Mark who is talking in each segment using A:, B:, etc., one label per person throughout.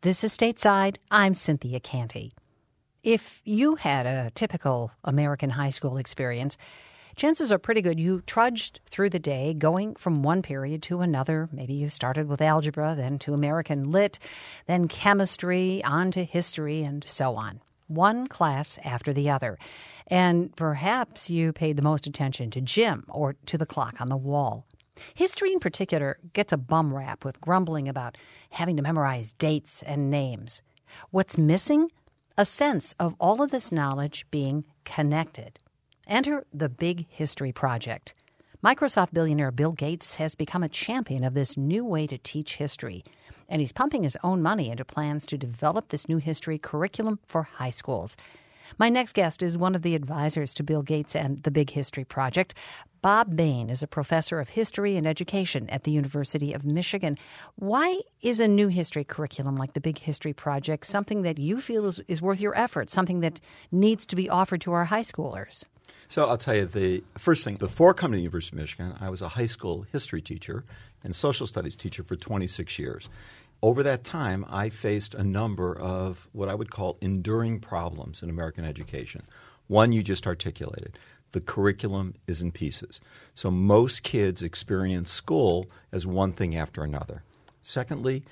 A: This is Stateside. I'm Cynthia Canty. If you had a typical American high school experience, chances are pretty good you trudged through the day going from one period to another. Maybe you started with algebra, then to American Lit, then chemistry, on to history, and so on. One class after the other. And perhaps you paid the most attention to gym or to the clock on the wall. History in particular gets a bum rap with grumbling about having to memorize dates and names. What's missing? A sense of all of this knowledge being connected. Enter the Big History Project. Microsoft billionaire Bill Gates has become a champion of this new way to teach history, and he's pumping his own money into plans to develop this new history curriculum for high schools. My next guest is one of the advisors to Bill Gates and the Big History Project. Bob Bain is a professor of history and education at the University of Michigan. Why is a new history curriculum like the Big History Project something that you feel is worth your effort, something that needs to be offered to our high schoolers?
B: So I'll tell you the first thing. Before coming to the University of Michigan, I was a high school history teacher and social studies teacher for 26 years. Over that time, I faced a number of what I would call enduring problems in American education. One you just articulated. The curriculum is in pieces. So most kids experience school as one thing after another. Secondly,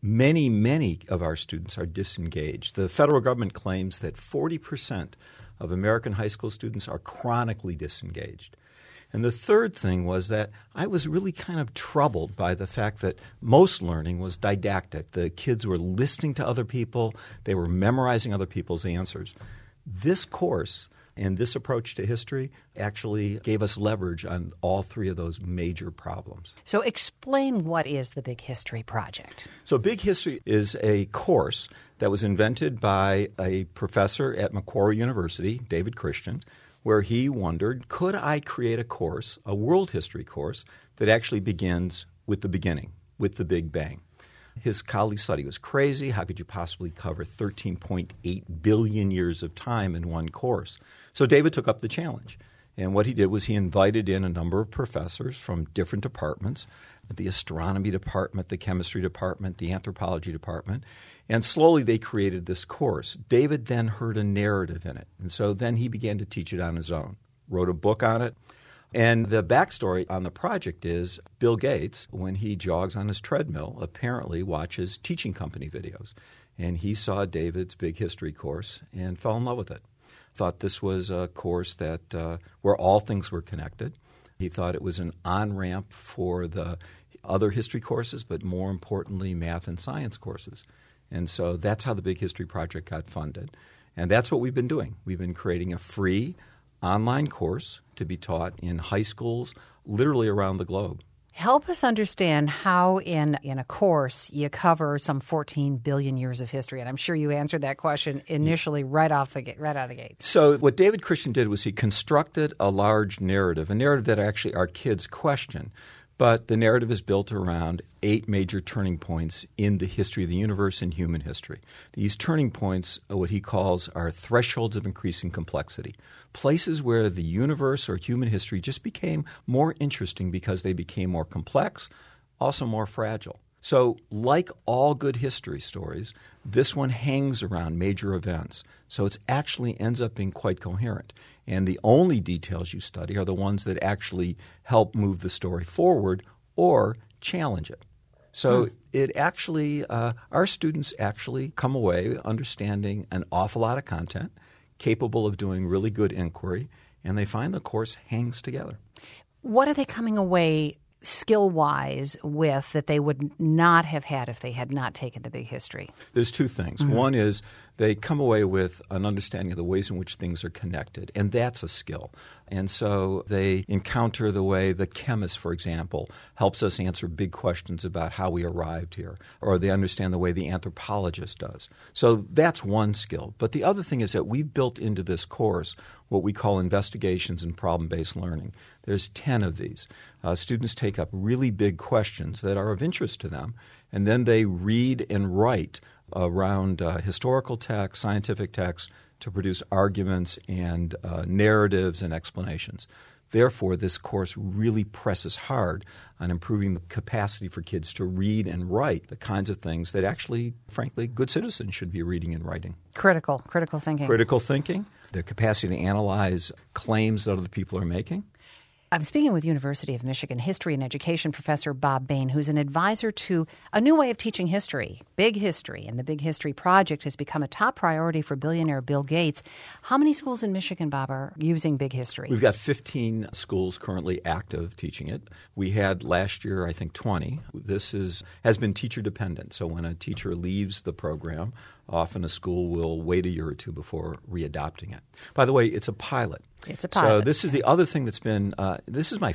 B: many of our students are disengaged. The federal government claims that 40% of American high school students are chronically disengaged. And the third thing was that I was really kind of troubled by the fact that most learning was didactic. The kids were listening to other people. They were memorizing other people's answers. This course and this approach to history actually gave us leverage on all three of those major problems.
A: So explain what is the Big History Project.
B: So Big History is a course that was invented by a professor at Macquarie University, David Christian, where he wondered, could I create a course, a world history course, that actually begins with the beginning, with the Big Bang? His colleagues thought he was crazy. How could you possibly cover 13.8 billion years of time in one course? So David took up the challenge. And what he did was he invited in a number of professors from different departments, the astronomy department, the chemistry department, the anthropology department, and slowly they created this course. David then heard a narrative in it, and so then he began to teach it on his own, wrote a book on it. And the backstory on the project is Bill Gates, when he jogs on his treadmill, apparently watches teaching company videos. And he saw David's Big History course and fell in love with it. Thought this was a course that where all things were connected. He thought it was an on-ramp for the other history courses, but more importantly, math and science courses. And so that's how the Big History Project got funded. And that's what we've been doing. We've been creating a free online course to be taught in high schools literally around the globe.
A: Help us understand how in a course you cover some 14 billion years of history. And I'm sure you answered that question initially right out of the gate.
B: So what David Christian did was he constructed a large narrative, a narrative that actually our kids question. But the narrative is built around 8 major turning points in the history of the universe and human history. These turning points are what he calls are thresholds of increasing complexity, places where the universe or human history just became more interesting because they became more complex, also more fragile. So like all good history stories, this one hangs around major events. So it actually ends up being quite coherent. And the only details you study are the ones that actually help move the story forward or challenge it. So it actually our students actually come away understanding an awful lot of content, capable of doing really good inquiry, and they find the course hangs together.
A: What are they coming away skill-wise with that they would not have had if they had not taken the Big History?
B: There's two things. Mm-hmm. One is they come away with an understanding of the ways in which things are connected, and that's a skill. And so they encounter the way the chemist, for example, helps us answer big questions about how we arrived here, or they understand the way the anthropologist does. So that's one skill. But the other thing is that we've built into this course what we call investigations and problem-based learning. There's 10 of these. Students take up really big questions that are of interest to them, and then they read and write around historical texts, scientific texts, to produce arguments and narratives and explanations. Therefore, this course really presses hard on improving the capacity for kids to read and write the kinds of things that actually, frankly, good citizens should be reading and writing.
A: Critical thinking.
B: Critical thinking, the capacity to analyze claims that other people are making.
A: I'm speaking with University of Michigan history and education professor Bob Bain, who's an advisor to a new way of teaching history, Big History. And the Big History Project has become a top priority for billionaire Bill Gates. How many schools in Michigan, Bob, are using Big History?
B: We've got 15 schools currently active teaching it. We had last year, I think, 20. This has been teacher dependent. So when a teacher leaves the program, often a school will wait a year or two before readopting it. By the way, it's a pilot.
A: It's a pilot.
B: So this is the other thing that's been this is my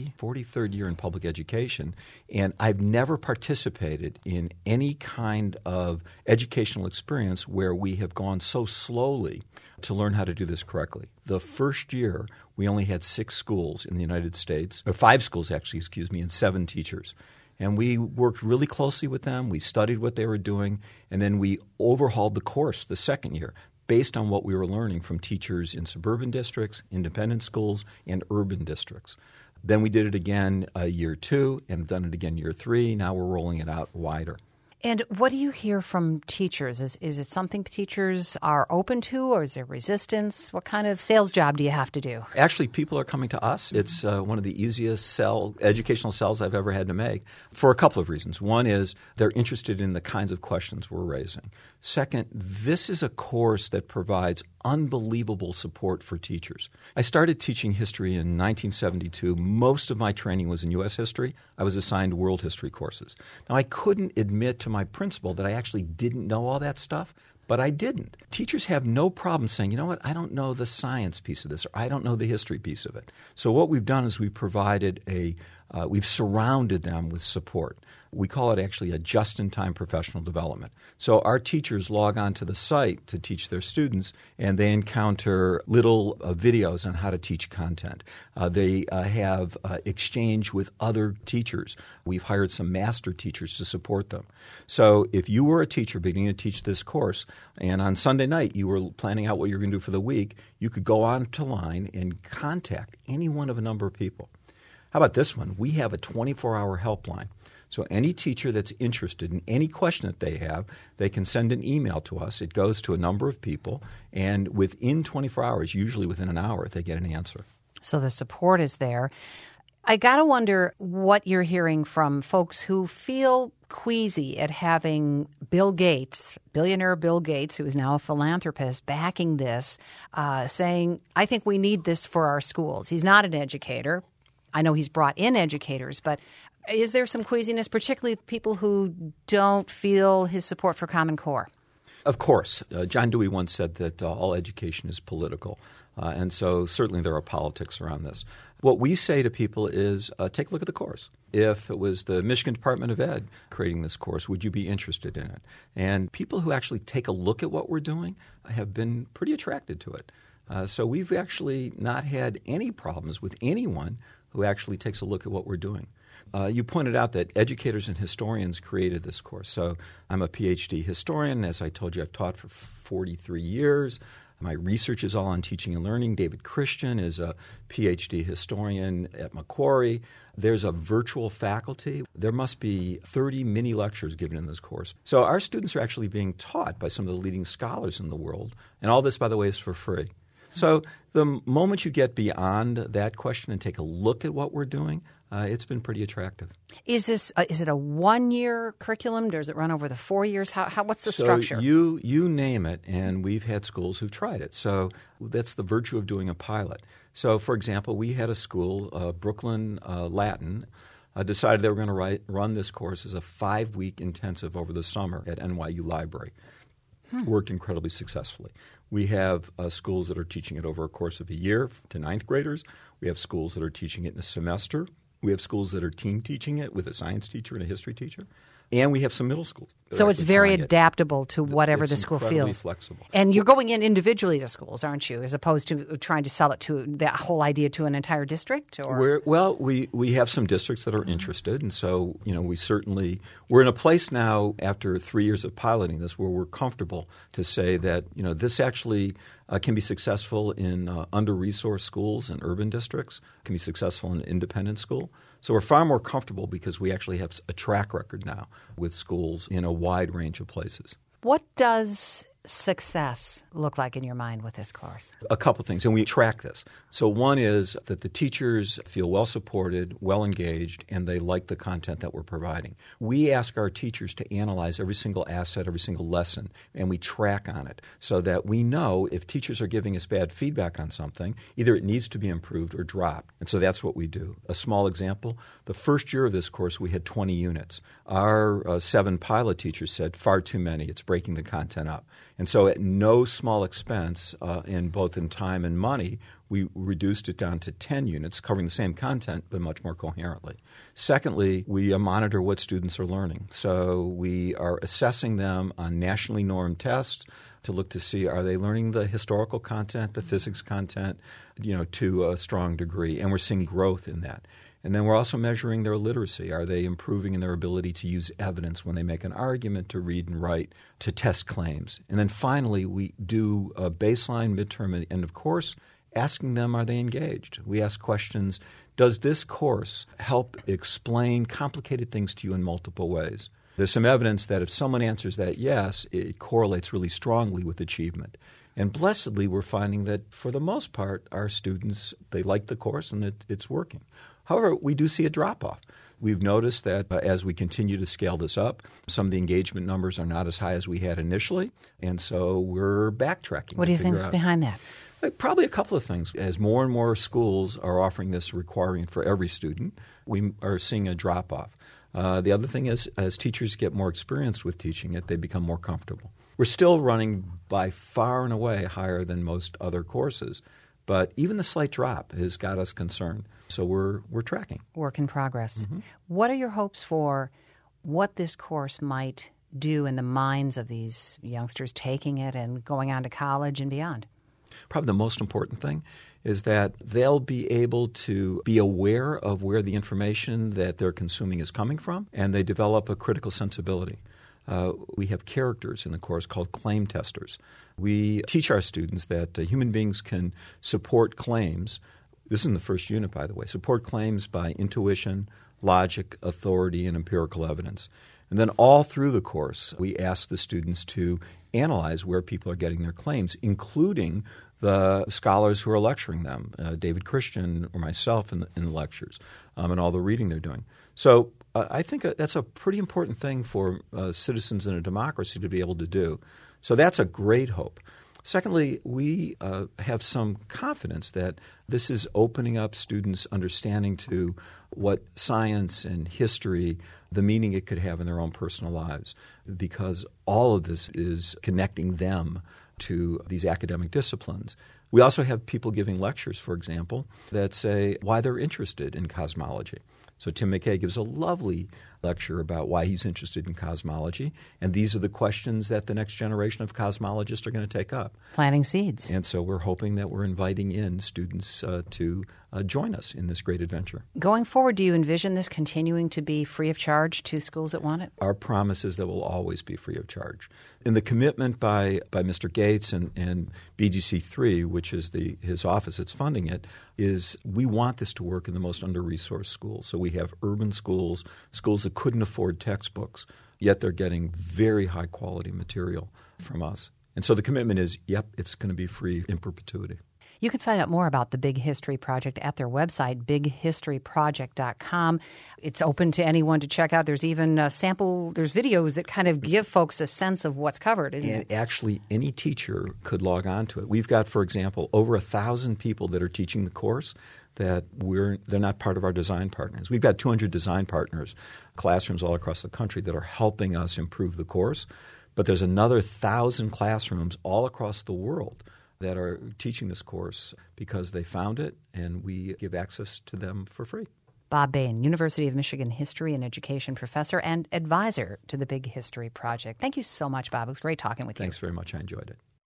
B: 43rd year in public education, and I've never participated in any kind of educational experience where we have gone so slowly to learn how to do this correctly. The first year, we only had 6 schools in the United States, or 5 schools actually, and 7 teachers. And we worked really closely with them. We studied what they were doing, and then we overhauled the course the second year based on what we were learning from teachers in suburban districts, independent schools, and urban districts. Then we did it again year 2 and done it again year 3. Now we're rolling it out wider.
A: And what do you hear from teachers? Is it something teachers are open to, or is there resistance? What kind of sales job do you have to do?
B: Actually, people are coming to us. It's one of the easiest educational sells I've ever had to make for a couple of reasons. One is they're interested in the kinds of questions we're raising. Second, this is a course that provides unbelievable support for teachers. I started teaching history in 1972. Most of my training was in U.S. history. I was assigned world history courses. Now, I couldn't admit to my principal that I actually didn't know all that stuff, but I didn't. Teachers have no problem saying, you know what, I don't know the science piece of this, or I don't know the history piece of it. So what we've done is we've provided we've surrounded them with support. We call it actually a just-in-time professional development. So our teachers log on to the site to teach their students, and they encounter little videos on how to teach content. They have exchange with other teachers. We've hired some master teachers to support them. So if you were a teacher beginning to teach this course, and on Sunday night you were planning out what you're going to do for the week, you could go on to line and contact any one of a number of people. How about this one? We have a 24-hour helpline. So any teacher that's interested in any question that they have, they can send an email to us. It goes to a number of people, and within 24 hours, usually within an hour, they get an answer.
A: So the support is there. I got to wonder what you're hearing from folks who feel queasy at having Bill Gates, billionaire Bill Gates, who is now a philanthropist, backing this, saying, I think we need this for our schools. He's not an educator. I know he's brought in educators, but is there some queasiness, particularly people who don't feel his support for Common Core?
B: Of course. John Dewey once said that all education is political, and so certainly there are politics around this. What we say to people is take a look at the course. If it was the Michigan Department of Ed creating this course, would you be interested in it? And people who actually take a look at what we're doing have been pretty attracted to it. So we've actually not had any problems with anyone who actually takes a look at what we're doing. You pointed out that educators and historians created this course. So I'm a PhD historian. As I told you, I've taught for 43 years. My research is all on teaching and learning. David Christian is a PhD historian at Macquarie. There's a virtual faculty. There must be 30 mini lectures given in this course. So our students are actually being taught by some of the leading scholars in the world. And all this, by the way, is for free. So the moment you get beyond that question and take a look at what we're doing, it's been pretty attractive.
A: Is it a 1-year curriculum? Does it run over the 4 years? What's the structure?
B: So you name it, and we've had schools who've tried it. So that's the virtue of doing a pilot. So, for example, we had a school, Brooklyn Latin, decided they were going to run this course as a 5-week intensive over the summer at NYU Library. Worked incredibly successfully. We have schools that are teaching it over a course of a year to 9th graders. We have schools that are teaching it in a semester. We have schools that are team teaching it with a science teacher and a history teacher. And we have some middle schools.
A: So it's
B: actually
A: very
B: trying it.
A: adaptable to whatever
B: It's
A: the school
B: incredibly
A: feels.
B: flexible.
A: And you're going in individually to schools, aren't you, as opposed to trying to sell it to that whole idea to an entire district? Or
B: We have some districts that are interested, and so we're in a place now after 3 years of piloting this where we're comfortable to say that this actually can be successful in under-resourced schools and urban districts, can be successful in an independent school. So we're far more comfortable because we actually have a track record now with schools in a wide range of places.
A: what does success look like in your mind with this course?
B: A couple things, and we track this. So one is that the teachers feel well supported, well engaged, and they like the content that we're providing. We ask our teachers to analyze every single asset, every single lesson, and we track on it so that we know if teachers are giving us bad feedback on something, either it needs to be improved or dropped. And so that's what we do. A small example, the first year of this course we had 20 units. Our 7 pilot teachers said far too many, it's breaking the content up. And so at no small expense, in both in time and money, we reduced it down to 10 units, covering the same content but much more coherently. Secondly, we monitor what students are learning. So we are assessing them on nationally normed tests to look to see are they learning the historical content, the physics content, to a strong degree. And we're seeing growth in that. And then we're also measuring their literacy. Are they improving in their ability to use evidence when they make an argument, to read and write, to test claims? And then finally, we do a baseline, midterm, and end of course, asking them, are they engaged? We ask questions, does this course help explain complicated things to you in multiple ways? There's some evidence that if someone answers that yes, it correlates really strongly with achievement. And blessedly, we're finding that for the most part, our students, they like the course and it's working. However, we do see a drop-off. We've noticed that as we continue to scale this up, some of the engagement numbers are not as high as we had initially, and so we're backtracking.
A: What do you think is behind that?
B: Probably a couple of things. As more and more schools are offering this, requiring it for every student, we are seeing a drop-off. The other thing is, as teachers get more experienced with teaching it, they become more comfortable. We're still running by far and away higher than most other courses, but even the slight drop has got us concerned. So we're tracking.
A: Work in progress.
B: Mm-hmm.
A: What are your hopes for what this course might do in the minds of these youngsters taking it and going on to college and beyond?
B: Probably the most important thing is that they'll be able to be aware of where the information that they're consuming is coming from, and they develop a critical sensibility. We have characters in the course called claim testers. We teach our students that human beings can support claims. This is in the first unit, by the way. Support claims by intuition, logic, authority, and empirical evidence. And then all through the course, we ask the students to analyze where people are getting their claims, including the scholars who are lecturing them, David Christian or myself in the lectures, and all the reading they're doing. So I think that's a pretty important thing for citizens in a democracy to be able to do. So that's a great hope. Secondly, we have some confidence that this is opening up students' understanding to what science and history, the meaning it could have in their own personal lives, because all of this is connecting them to these academic disciplines. We also have people giving lectures, for example, that say why they're interested in cosmology. So Tim McKay gives a lovely lecture about why he's interested in cosmology, and these are the questions that the next generation of cosmologists are going to take up.
A: Planting seeds.
B: And so we're hoping that we're inviting in students to join us in this great adventure.
A: Going forward, do you envision this continuing to be free of charge to schools that want it?
B: Our promise is that will always be free of charge. And the commitment by Mr. Gates and BGC3, which is his office that's funding it, is we want this to work in the most under-resourced schools. So we have urban schools, schools that couldn't afford textbooks, yet they're getting very high-quality material from us. And so the commitment is, it's going to be free in perpetuity.
A: You can find out more about the Big History Project at their website, bighistoryproject.com. It's open to anyone to check out. There's even there's videos that kind of give folks a sense of what's covered, isn't it?
B: And actually, any teacher could log on to it. We've got, for example, over 1,000 people that are teaching the course that they're not part of our design partners. We've got 200 design partners, classrooms all across the country that are helping us improve the course. But there's another 1,000 classrooms all across the world that are teaching this course because they found it, and we give access to them for free.
A: Bob Bain, University of Michigan History and Education professor and advisor to the Big History Project. Thank you so much, Bob. It was great talking with you.
B: Thanks very much. I enjoyed it.